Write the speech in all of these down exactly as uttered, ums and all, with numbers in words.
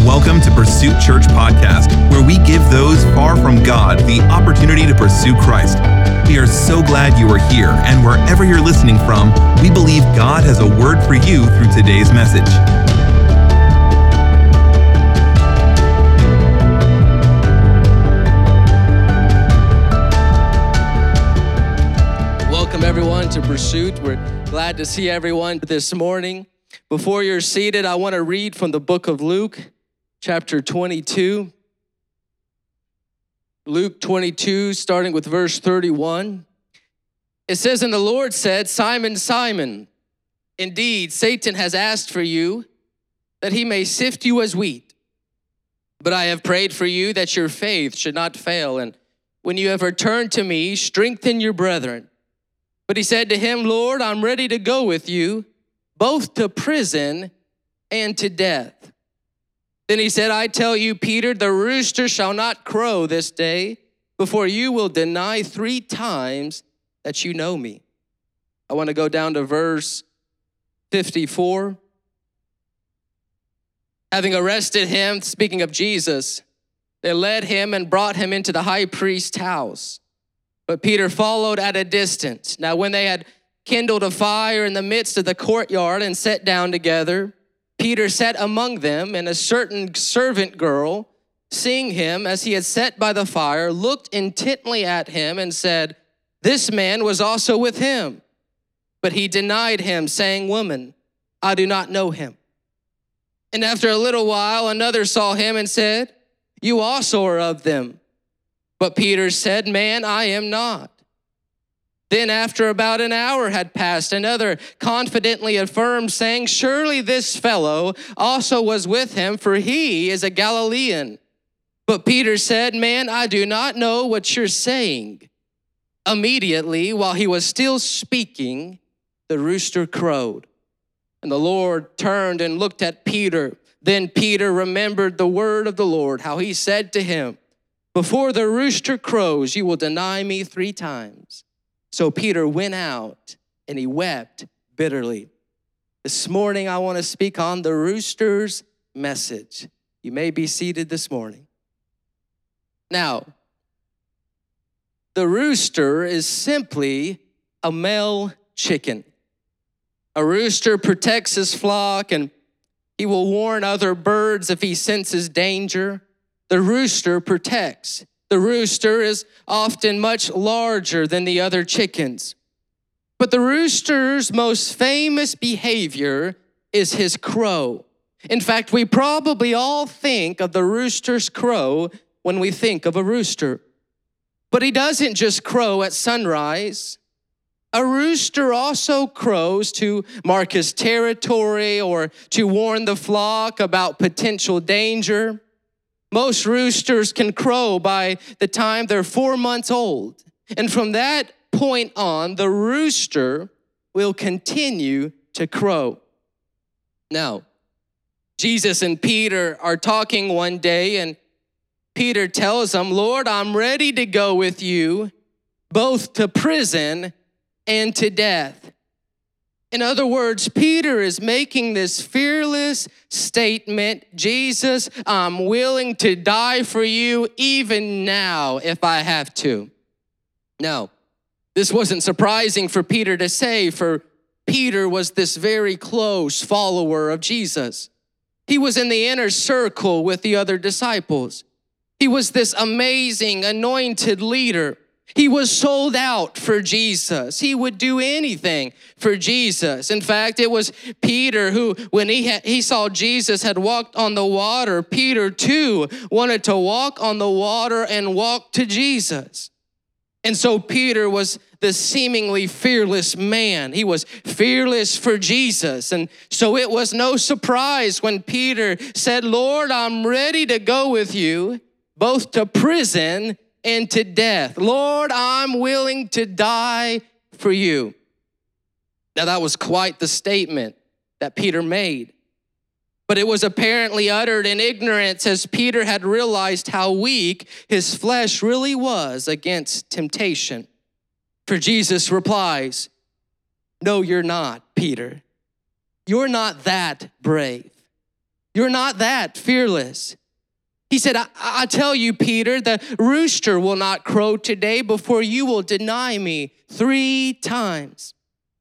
welcome to Pursuit Church Podcast, where we give those far from God the opportunity to pursue Christ. We are so glad you are here, and wherever you're listening from, we believe God has a word for you through today's message. Welcome everyone to Pursuit. We're glad to see everyone this morning. Before you're seated, I want to read from the book of Luke, chapter twenty-two. Luke twenty-two, starting with verse thirty-one. It says, "And the Lord said, Simon, Simon, indeed Satan has asked for you that he may sift you as wheat. But I have prayed for you that your faith should not fail. And when you have returned to me, strengthen your brethren. But he said to him, Lord, I'm ready to go with you, both to prison and to death. Then he said, I tell you, Peter, the rooster shall not crow this day before you will deny three times that you know me." I want to go down to verse fifty-four. Having arrested him, speaking of Jesus, they led him and brought him into the high priest's house. But Peter followed at a distance. Now, when they had kindled a fire in the midst of the courtyard and sat down together, Peter sat among them, and a certain servant girl, seeing him as he had sat by the fire, looked intently at him and said, "This man was also with him." But he denied him, saying, "Woman, I do not know him." And after a little while, another saw him and said, "You also are of them." But Peter said, "Man, I am not." Then after about an hour had passed, another confidently affirmed, saying, "Surely this fellow also was with him, for he is a Galilean." But Peter said, "Man, I do not know what you're saying." Immediately, while he was still speaking, the rooster crowed. And the Lord turned and looked at Peter. Then Peter remembered the word of the Lord, how he said to him, "Before the rooster crows, you will deny me three times." So Peter went out and he wept bitterly. This morning, I want to speak on the rooster's message. You may be seated this morning. Now, the rooster is simply a male chicken. A rooster protects his flock, and he will warn other birds if he senses danger. The rooster protects. The rooster is often much larger than the other chickens. But the rooster's most famous behavior is his crow. In fact, we probably all think of the rooster's crow when we think of a rooster. But he doesn't just crow at sunrise. A rooster also crows to mark his territory or to warn the flock about potential danger. Most roosters can crow by the time they're four months old. And from that point on, the rooster will continue to crow. Now, Jesus and Peter are talking one day, and Peter tells them, "Lord, I'm ready to go with you, both to prison and to death." In other words, Peter is making this fearless statement, "Jesus, I'm willing to die for you even now if I have to." Now, this wasn't surprising for Peter to say, for Peter was this very close follower of Jesus. He was in the inner circle with the other disciples. He was this amazing anointed leader. He was sold out for Jesus. He would do anything for Jesus. In fact, it was Peter who, when he had, he saw Jesus had walked on the water, Peter too wanted to walk on the water and walk to Jesus. And so Peter was the seemingly fearless man. He was fearless for Jesus. And so it was no surprise when Peter said, "Lord, I'm ready to go with you, both to prison and to death. Lord, I'm willing to die for you." Now, that was quite the statement that Peter made. But it was apparently uttered in ignorance, as Peter had realized how weak his flesh really was against temptation. For Jesus replies, "No, you're not, Peter. You're not that brave. You're not that fearless. He said, I, I tell you, Peter, the rooster will not crow today before you will deny me three times.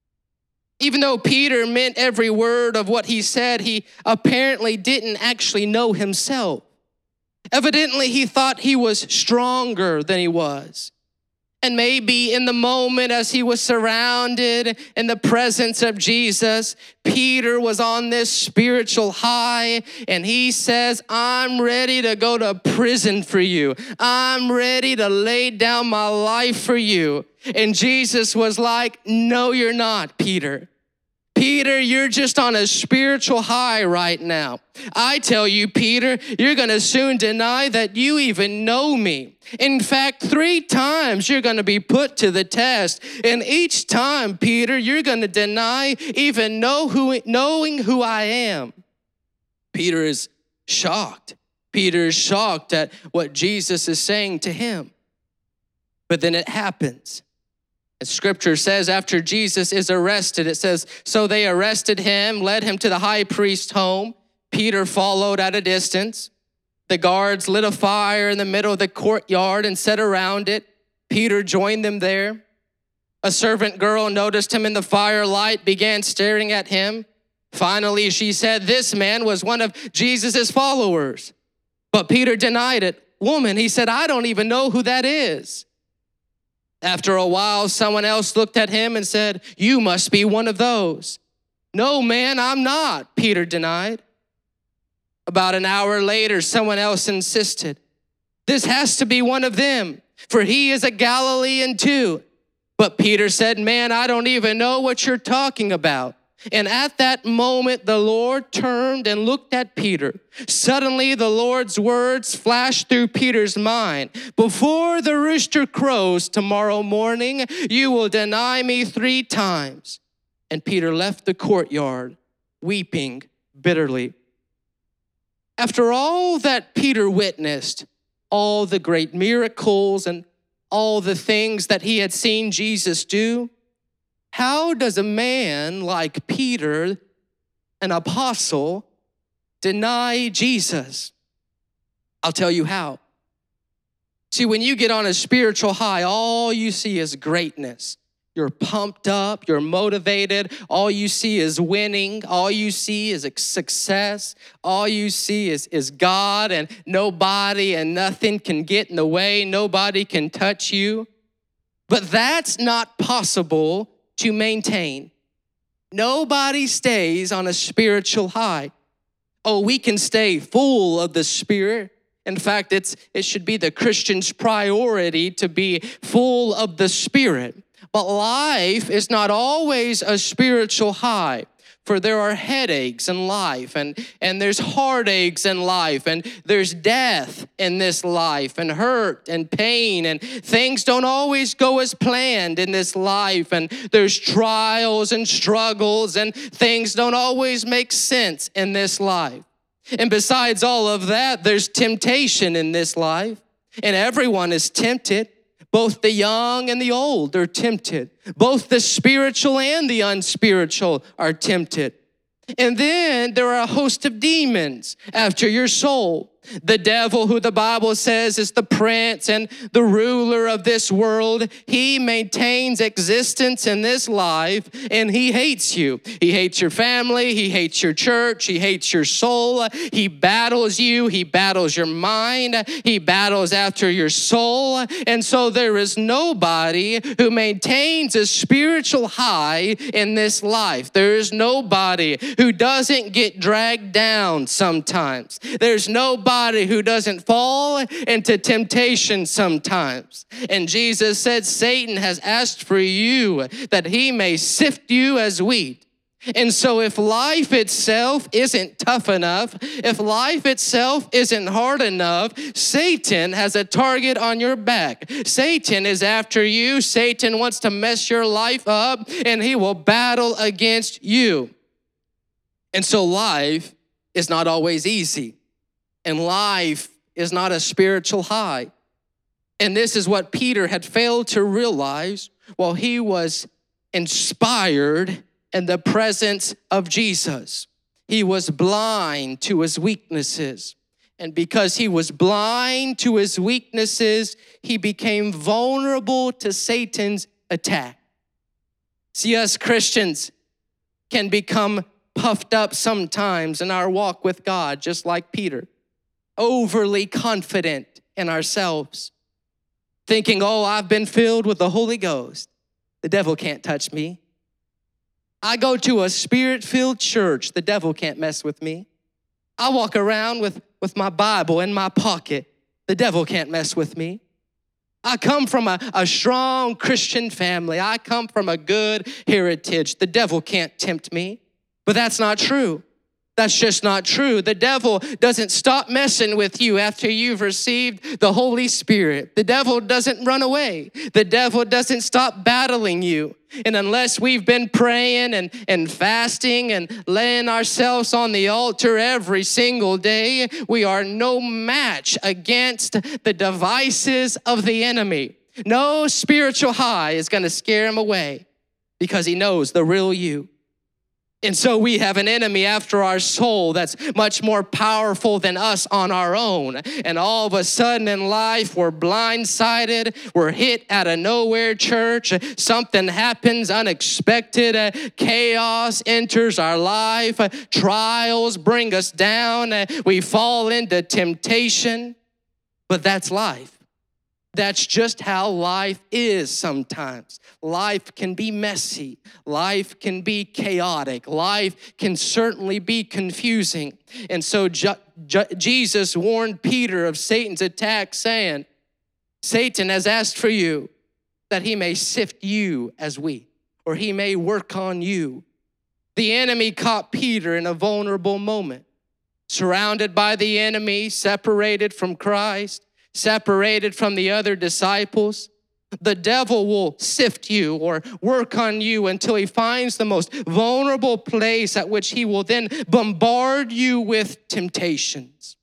Even though Peter meant every word of what he said, he apparently didn't actually know himself. Evidently, he thought he was stronger than he was. And maybe in the moment as he was surrounded in the presence of Jesus, Peter was on this spiritual high, and he says, I'm ready to go to prison for you. I'm ready to lay down my life for you. And Jesus was like, no, you're not, Peter. Peter, you're just on a spiritual high right now. I tell you, Peter, you're going to soon deny that you even know me. In fact, three times you're going to be put to the test. And each time, Peter, you're going to deny even know who, knowing who I am. Peter is shocked. Peter is shocked at what Jesus is saying to him. But then it happens. As scripture says, after Jesus is arrested, it says, so they arrested him, led him to the high priest's home. Peter followed at a distance. The guards lit a fire in the middle of the courtyard and sat around it. Peter joined them there. A servant girl noticed him in the firelight, began staring at him. Finally, she said, this man was one of Jesus's followers. But Peter denied it. Woman, he said, I don't even know who that is. After a while, someone else looked at him and said, you must be one of those. No, man, I'm not, Peter denied. About an hour later, someone else insisted, this has to be one of them, for he is a Galilean too. But Peter said, man, I don't even know what you're talking about. And at that moment, the Lord turned and looked at Peter. Suddenly, the Lord's words flashed through Peter's mind. Before the rooster crows tomorrow morning, you will deny me three times. And Peter left the courtyard, weeping bitterly. After all that Peter witnessed, all the great miracles and all the things that he had seen Jesus do, how does a man like Peter, an apostle, deny Jesus? I'll tell you how. See, when you get on a spiritual high, all you see is greatness. You're pumped up, you're motivated. All you see is winning. All you see is success. All you see is, is God, and nobody and nothing can get in the way. Nobody can touch you. But that's not possible to maintain. Nobody stays on a spiritual high. Oh, we can stay full of the Spirit. In fact, it's it should be the Christian's priority to be full of the Spirit. But life is not always a spiritual high. For there are headaches in life, and, and there's heartaches in life, and there's death in this life, and hurt and pain, and things don't always go as planned in this life, and there's trials and struggles, and things don't always make sense in this life. And besides all of that, there's temptation in this life, and everyone is tempted. Both the young and the old are tempted. Both the spiritual and the unspiritual are tempted. And then there are a host of demons after your soul. The devil, who the Bible says is the prince and the ruler of this world, he maintains existence in this life, and he hates you. He hates your family. He hates your church. He hates your soul. He battles you. He battles your mind. He battles after your soul. And so there is nobody who maintains a spiritual high in this life. There is nobody who doesn't get dragged down sometimes. There's nobody who doesn't fall into temptation sometimes. And Jesus said, Satan has asked for you that he may sift you as wheat. And so if life itself isn't tough enough, if life itself isn't hard enough, Satan has a target on your back. Satan is after you. Satan wants to mess your life up, and he will battle against you. And so life is not always easy. And life is not a spiritual high. And this is what Peter had failed to realize while he was inspired in the presence of Jesus. He was blind to his weaknesses. And because he was blind to his weaknesses, he became vulnerable to Satan's attack. See, us Christians can become puffed up sometimes in our walk with God, just like Peter, overly confident in ourselves, thinking, oh, I've been filled with the Holy Ghost. The devil can't touch me. I go to a spirit-filled church. The devil can't mess with me. I walk around with, with my Bible in my pocket. The devil can't mess with me. I come from a, a strong Christian family. I come from a good heritage. The devil can't tempt me. But that's not true. That's just not true. The devil doesn't stop messing with you after you've received the Holy Spirit. The devil doesn't run away. The devil doesn't stop battling you. And unless we've been praying and, and fasting and laying ourselves on the altar every single day, we are no match against the devices of the enemy. No spiritual high is going to scare him away because he knows the real you. And so we have an enemy after our soul that's much more powerful than us on our own. And all of a sudden in life, we're blindsided. We're hit out of nowhere, church. Something happens unexpected. Chaos enters our life. Trials bring us down. We fall into temptation. But that's life. That's just how life is sometimes. Life can be messy. Life can be chaotic. Life can certainly be confusing. And so Je- Je- Jesus warned Peter of Satan's attack, saying, Satan has asked for you that he may sift you as wheat, or he may work on you. The enemy caught Peter in a vulnerable moment, surrounded by the enemy, separated from Christ, separated from the other disciples. The devil will sift you or work on you until he finds the most vulnerable place at which he will then bombard you with temptations.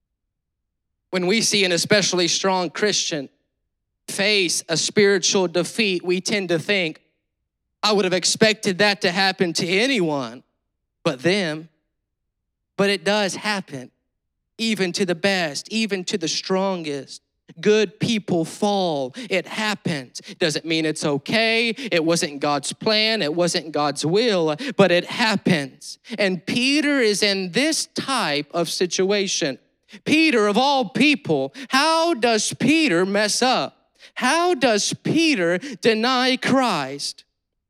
When we see an especially strong Christian face a spiritual defeat, we tend to think, I would have expected that to happen to anyone but them. But it does happen. Even to the best, even to the strongest. Good people fall. It happens. Doesn't mean it's okay. It wasn't God's plan. It wasn't God's will, but it happens. And Peter is in this type of situation. Peter, of all people, how does Peter mess up? How does Peter deny Christ?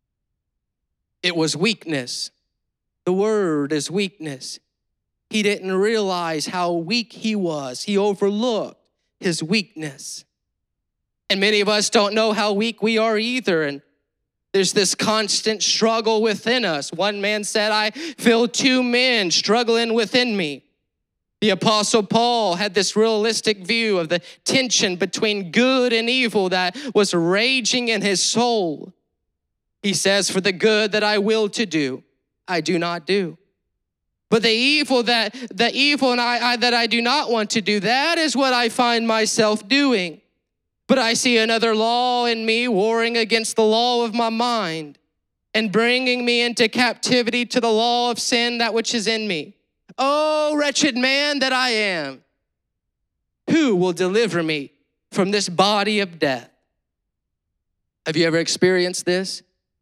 It was weakness. The word is weakness. He didn't realize how weak he was. He overlooked his weakness. And many of us don't know how weak we are either. And there's this constant struggle within us. One man said, I feel two men struggling within me. The Apostle Paul had this realistic view of the tension between good and evil that was raging in his soul. He says, for the good that I will to do, I do not do. But the evil that the evil and I, I that I do not want to do, that is what I find myself doing. But I see another law in me warring against the law of my mind and bringing me into captivity to the law of sin, that which is in me. Oh, wretched man that I am, who will deliver me from this body of death? Have you ever experienced this?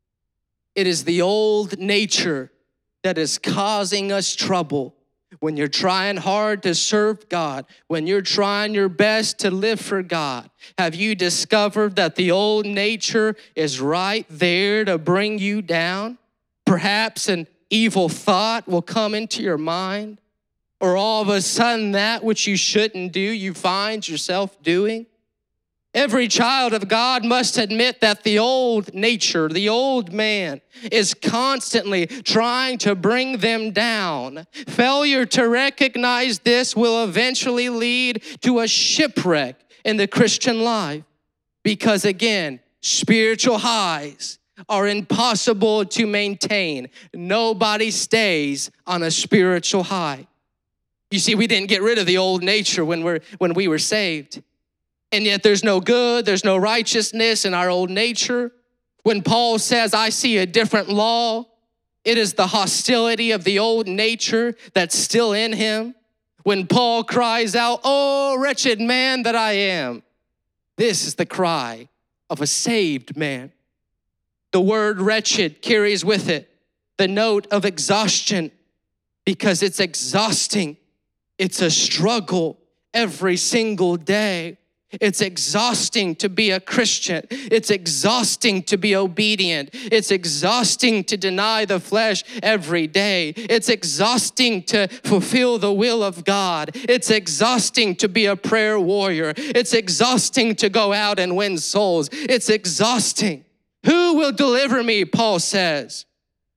It is the old nature that is causing us trouble. When you're trying hard to serve God, when you're trying your best to live for God, have you discovered that the old nature is right there to bring you down? Perhaps an evil thought will come into your mind, or all of a sudden that which you shouldn't do, you find yourself doing. Every child of God must admit that the old nature, the old man, is constantly trying to bring them down. Failure to recognize this will eventually lead to a shipwreck in the Christian life. Because again, spiritual highs are impossible to maintain. Nobody stays on a spiritual high. You see, we didn't get rid of the old nature when we're when we were saved. And yet there's no good, there's no righteousness in our old nature. When Paul says, I see a different law, It is the hostility of the old nature that's still in him. When Paul cries out, "Oh, wretched man that I am," this is the cry of a saved man. The word wretched carries with it the note of exhaustion because it's exhausting. It's a struggle every single day. It's exhausting to be a Christian. It's exhausting to be obedient. It's exhausting to deny the flesh every day. It's exhausting to fulfill the will of God. It's exhausting to be a prayer warrior. It's exhausting to go out and win souls. It's exhausting. Who will deliver me, Paul says.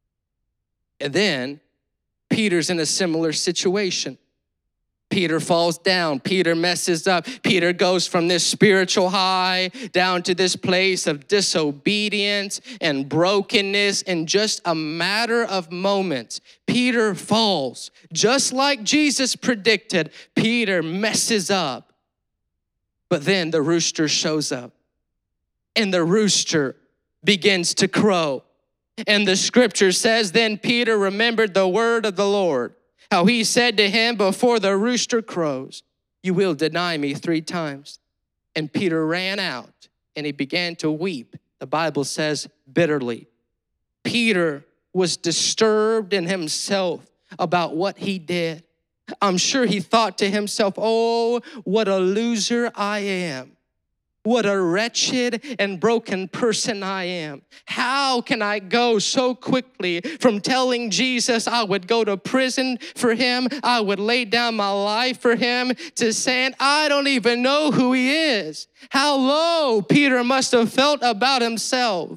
And then Peter's in a similar situation. Peter falls down. Peter messes up. Peter goes from this spiritual high down to this place of disobedience and brokenness in just a matter of moments. Peter falls. Just like Jesus predicted, Peter messes up. But then the rooster shows up, and the rooster begins to crow. And the scripture says, then Peter remembered the word of the Lord, how he said to him, before the rooster crows, you will deny me three times. And Peter ran out and he began to weep. The Bible says bitterly. Peter was disturbed in himself about what he did. I'm sure he thought to himself, oh, what a loser I am. What a wretched and broken person I am. How can I go so quickly from telling Jesus I would go to prison for him, I would lay down my life for him, to saying I don't even know who he is? How low Peter must have felt about himself.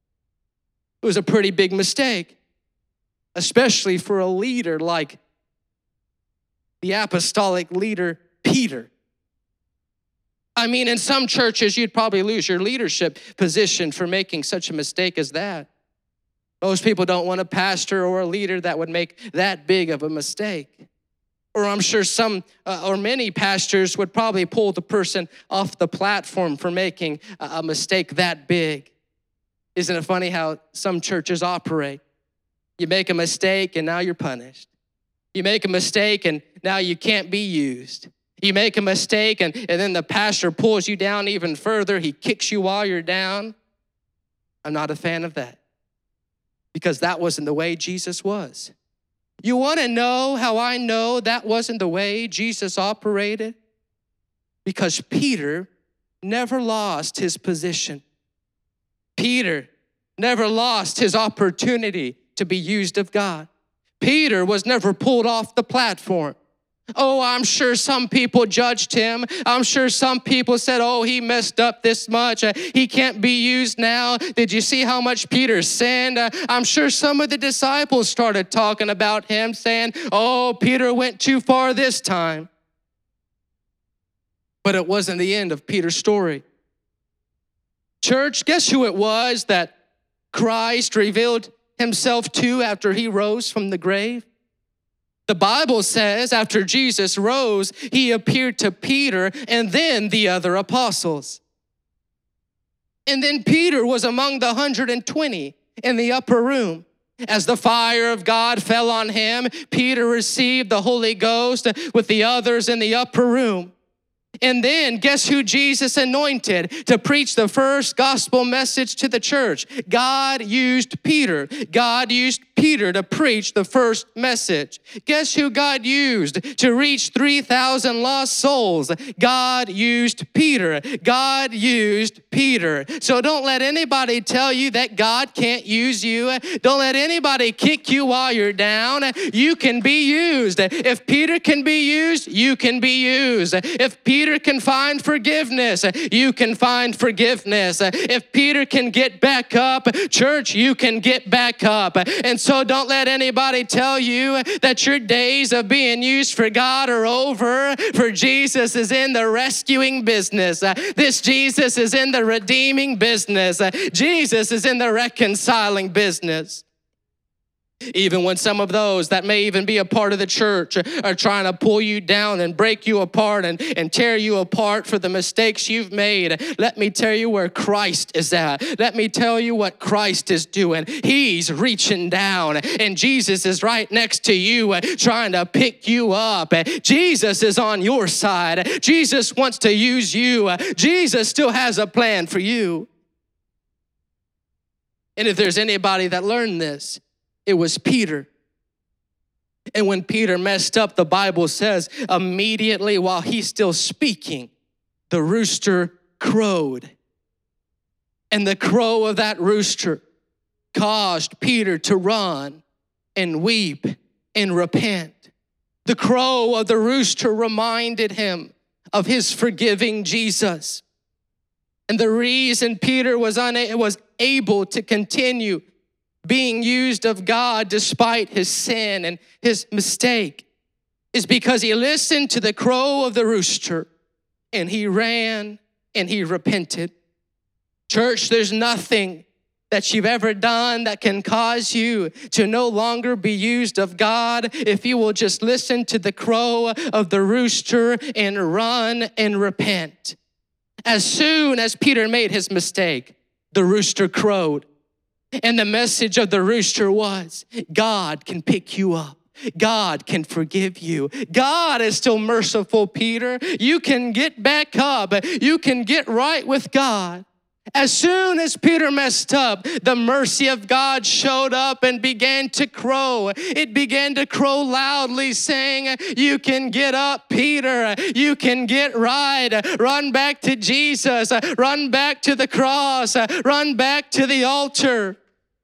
It was a pretty big mistake, especially for a leader like the apostolic leader, Peter. I mean, in some churches, you'd probably lose your leadership position for making such a mistake as that. Most people don't want a pastor or a leader that would make that big of a mistake. Or I'm sure some uh, or many pastors would probably pull the person off the platform for making a, a mistake that big. Isn't it funny how some churches operate? You make a mistake and now you're punished. You make a mistake and now you can't be used. You make a mistake and, and then the pastor pulls you down even further. He kicks you while you're down. I'm not a fan of that because that wasn't the way Jesus was. You want to know how I know that wasn't the way Jesus operated? Because Peter never lost his position. Peter never lost his opportunity to be used of God. Peter was never pulled off the platform. Oh, I'm sure some people judged him. I'm sure some people said, oh, he messed up this much. Uh, he can't be used now. Did you see how much Peter sinned? Uh, I'm sure some of the disciples started talking about him, saying, oh, Peter went too far this time. But it wasn't the end of Peter's story. Church, guess who it was that Christ revealed himself to after he rose from the grave? The Bible says after Jesus rose, he appeared to Peter and then the other apostles. And then Peter was among the one hundred twenty in the upper room. As the fire of God fell on him, Peter received the Holy Ghost with the others in the upper room. And then guess who Jesus anointed to preach the first gospel message to the church? God used Peter. God used Peter to preach the first message. Guess who God used to reach three thousand lost souls? God used Peter. God used Peter. So don't let anybody tell you that God can't use you. Don't let anybody kick you while you're down. You can be used. If Peter can be used, you can be used. If Peter Peter can find forgiveness, you can find forgiveness. If Peter can get back up, church, you can get back up. And so don't let anybody tell you that your days of being used for God are over, for Jesus is in the rescuing business. This Jesus is in the redeeming business. Jesus is in the reconciling business. Even when some of those that may even be a part of the church are trying to pull you down and break you apart and, and tear you apart for the mistakes you've made, let me tell you where Christ is at. Let me tell you what Christ is doing. He's reaching down, and Jesus is right next to you trying to pick you up. Jesus is on your side. Jesus wants to use you. Jesus still has a plan for you. And if there's anybody that learned this, it was Peter. And when Peter messed up, the Bible says immediately while he's still speaking, the rooster crowed. And the crow of that rooster caused Peter to run and weep and repent. The crow of the rooster reminded him of his forgiving Jesus. And the reason Peter was, una- was able to continue being used of God despite his sin and his mistake is because he listened to the crow of the rooster and he ran and he repented. Church, there's nothing that you've ever done that can cause you to no longer be used of God if you will just listen to the crow of the rooster and run and repent. As soon as Peter made his mistake, the rooster crowed. And the message of the rooster was, God can pick you up. God can forgive you. God is still merciful, Peter. You can get back up. You can get right with God. As soon as Peter messed up, the mercy of God showed up and began to crow. It began to crow loudly, saying, you can get up, Peter. You can get right. Run back to Jesus. Run back to the cross. Run back to the altar.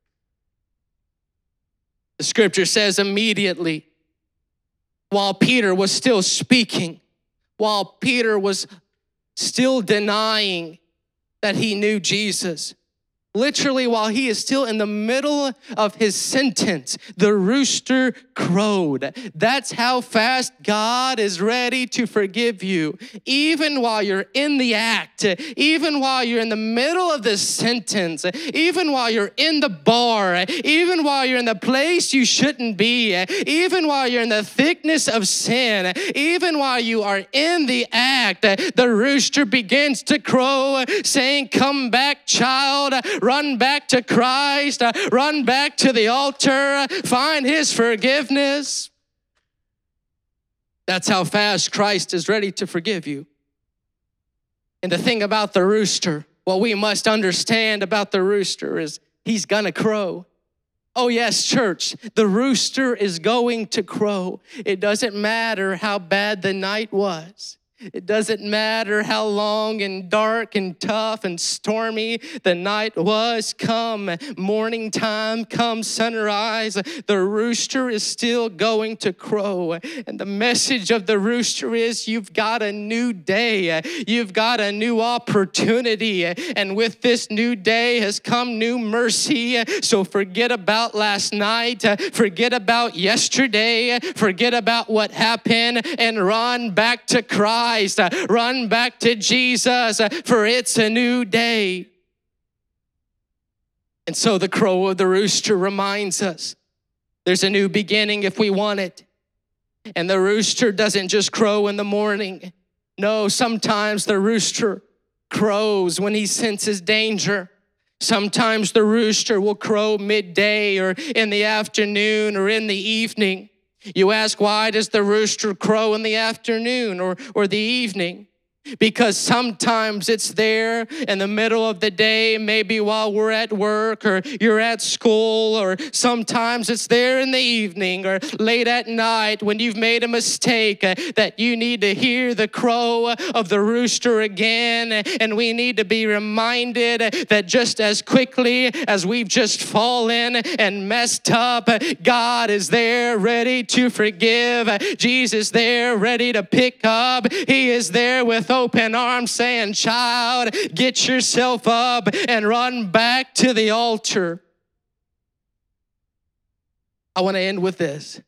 The scripture says immediately, while Peter was still speaking, while Peter was still denying that he knew Jesus, literally while he is still in the middle of his sentence, the rooster crowed. That's how fast God is ready to forgive you. Even while you're in the act, even while you're in the middle of the sentence, even while you're in the bar, even while you're in the place you shouldn't be, even while you're in the thickness of sin, even while you are in the act, the rooster begins to crow, saying, come back, child. Run back to Christ, uh, run back to the altar, find his forgiveness. That's how fast Christ is ready to forgive you. And the thing about the rooster, what we must understand about the rooster is he's gonna crow. Oh yes, church, the rooster is going to crow. It doesn't matter how bad the night was. It doesn't matter how long and dark and tough and stormy the night was. Come morning time, come sunrise, the rooster is still going to crow. And the message of the rooster is you've got a new day. You've got a new opportunity. And with this new day has come new mercy. So forget about last night. Forget about yesterday. Forget about what happened and run back to Christ. Run back to Jesus, for it's a new day. And so the crow of the rooster reminds us there's a new beginning if we want it. And the rooster doesn't just crow in the morning. No, sometimes the rooster crows when he senses danger. Sometimes the rooster will crow midday or in the afternoon or in the evening. You ask, why does the rooster crow in the afternoon or, or the evening? Because sometimes it's there in the middle of the day, maybe while we're at work or you're at school, or sometimes it's there in the evening or late at night when you've made a mistake uh, that you need to hear the crow of the rooster again. And we need to be reminded that just as quickly as we've just fallen and messed up, God is there ready to forgive. Jesus there ready to pick up. He is there with open arms saying, child, get yourself up and run back to the altar. I want to end with this.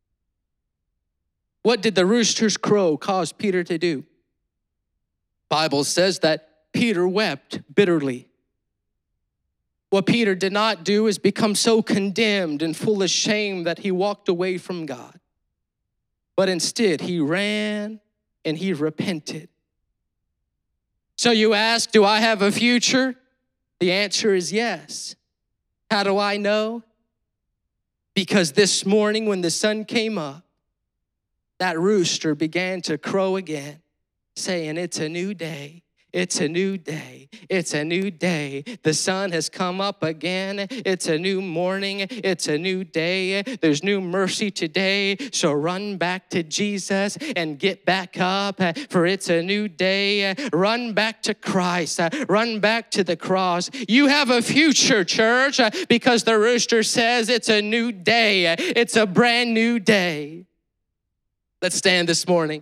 What did the rooster's crow cause Peter to do? Bible says that Peter wept bitterly. What Peter did not do is become so condemned and full of shame that he walked away from God. But instead, he ran and he repented. So you ask, do I have a future? The answer is yes. How do I know? Because this morning when the sun came up, that rooster began to crow again, saying, it's a new day. It's a new day. It's a new day. The sun has come up again. It's a new morning. It's a new day. There's new mercy today. So run back to Jesus and get back up, for it's a new day. Run back to Christ. Run back to the cross. You have a future, church, because the rooster says it's a new day. It's a brand new day. Let's stand this morning.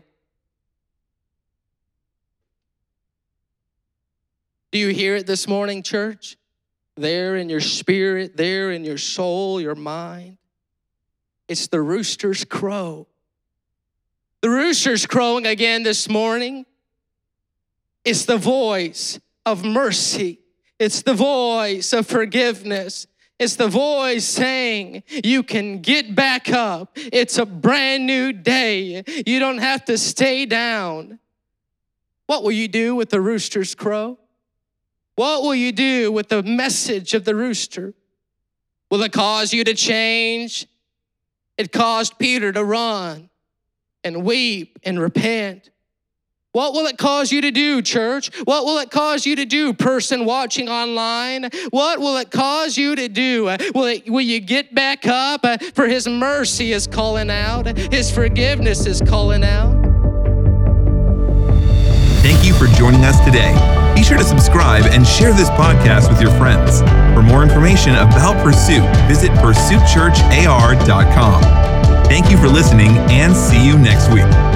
Do you hear it this morning, church? There in your spirit, there in your soul, your mind. It's the rooster's crow. The rooster's crowing again this morning. It's the voice of mercy. It's the voice of forgiveness. It's the voice saying, you can get back up. It's a brand new day. You don't have to stay down. What will you do with the rooster's crow? What will you do with the message of the rooster? Will it cause you to change? It caused Peter to run and weep and repent. What will it cause you to do, church? What will it cause you to do, person watching online? What will it cause you to do? Will, it, will you get back up? For his mercy is calling out. His forgiveness is calling out. Thank you for joining us today. Be sure to subscribe and share this podcast with your friends. For more information about Pursuit, visit pursuit church a r dot com. Thank you for listening and see you next week.